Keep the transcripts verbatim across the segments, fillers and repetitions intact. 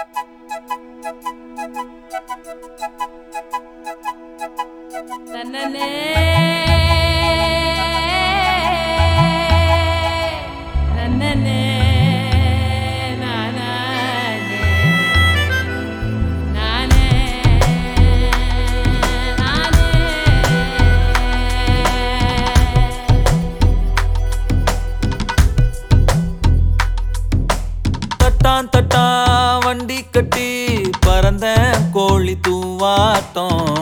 தன்னனே நன்னனே நானே நானே நானே தட்டான் தட்டான் வண்டி கட்டி பறந்த கோழி தூவாட்டம்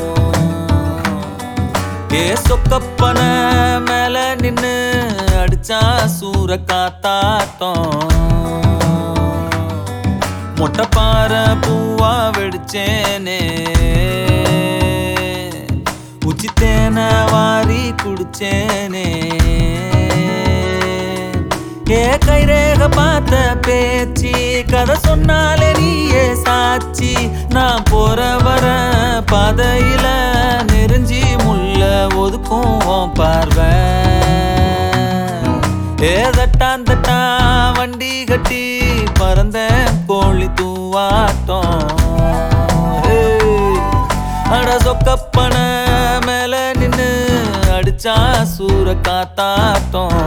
ஏ சொக்கப்பன மேல நின்னு அடிச்சா சூற காத்தாட்டம் மொட்டைப்பாற பூவா வெடிச்சேனே உச்சி தேனை வாரி குடிச்சேனே ஏ கைரேக பார்த்த பேச்சு கதை சொன்னாலே நீயே சாட்சி நான் போற வர பாதையில நெருஞ்சி முள்ள ஒதுக்கும் பார்வை ஏ தட்டான் தட்டான் வண்டி கட்டி பறந்த கோழி தூவாட்டம் அட சொக்கப்பன மேல நின்னு அடிச்சா சூற காத்தாட்டம்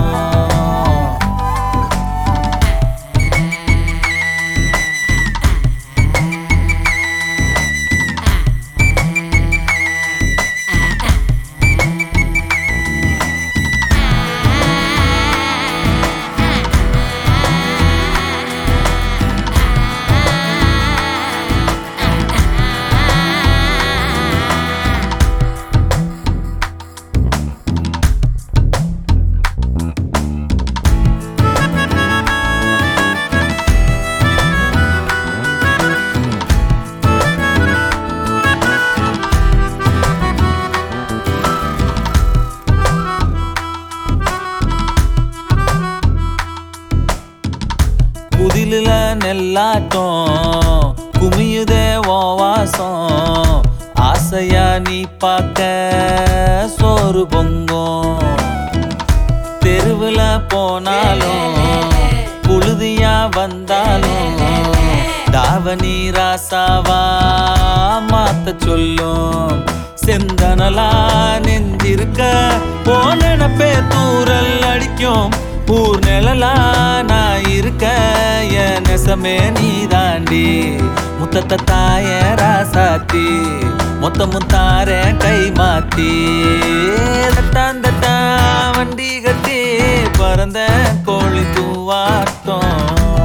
குதில நெல்லாட்டம் குமியுதே வாசம் ஆசையா நீ பார்க்க சோறு பொங்கும் தெருவுல போனாலும் புழுதியா வந்தாலும் தாவணி ராசாவா மாத்த சொல்லும் செந்தனலா நெஞ்சிருக்க போனப்பே தூரல் அடிக்கும் ஊர் நிழலா நான் இருக்க என் நெசமே நீ தாண்டி முத்தத்தை தாய ராசாத்தி மொத்த முத்தார கை மாத்தி தட்டான் தட்டான் வண்டி கட்டி பறந்த கோழி தூவாட்டம்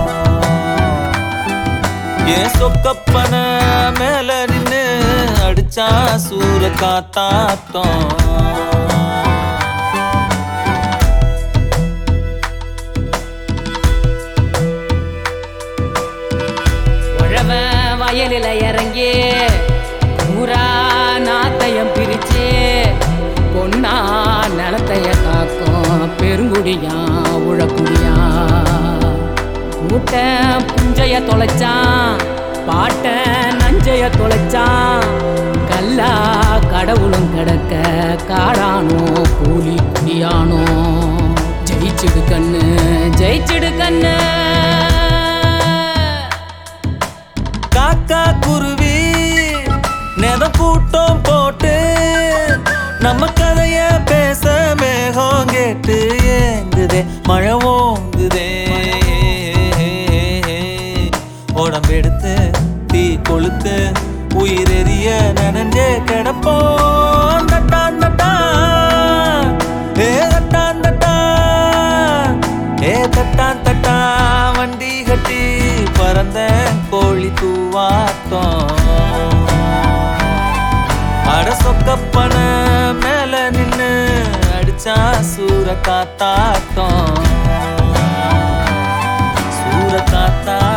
ஏன் சொக்கப்பன மேல நின்னு அடிச்சா சூற காத்தாட்டம் வயலில இறங்கி ஊரா நாத்தையம் பிரிச்சு பொன்னா நிலத்தைய காக்கும் பெருங்குடியா உழக்குடியா கூட்ட புஞ்சைய தொலைச்சான் பாட்ட நஞ்சைய தொலைச்சான் கல்லா கடவுளும் கிடக்க காடானோ கூலி குடியானோ ஜெயிச்சிடு கண்ணு ஜெயிச்சிடு கண்ணு காக்கா குருவி நெத கூட்டம் போட்டு நம்ம கதைய பேச மேகம் கேட்டு ஏங்குதே மழை ஓங்குதே உடம்பெடுத்து தீ கொளுத்து உயிரெறிய நனஞ்சே கிடப்போம் தட்டான் தட்டான் ஏ தட்டான் தட்டான் ஏ தட்டான் தட்டான் வண்டி கட்டி பறந்த கோழி தூவாட்டம் அட சொக்கப்பன மேல நின்னு அடிச்சா சூற காத்தாட்டம் சூற காத்தா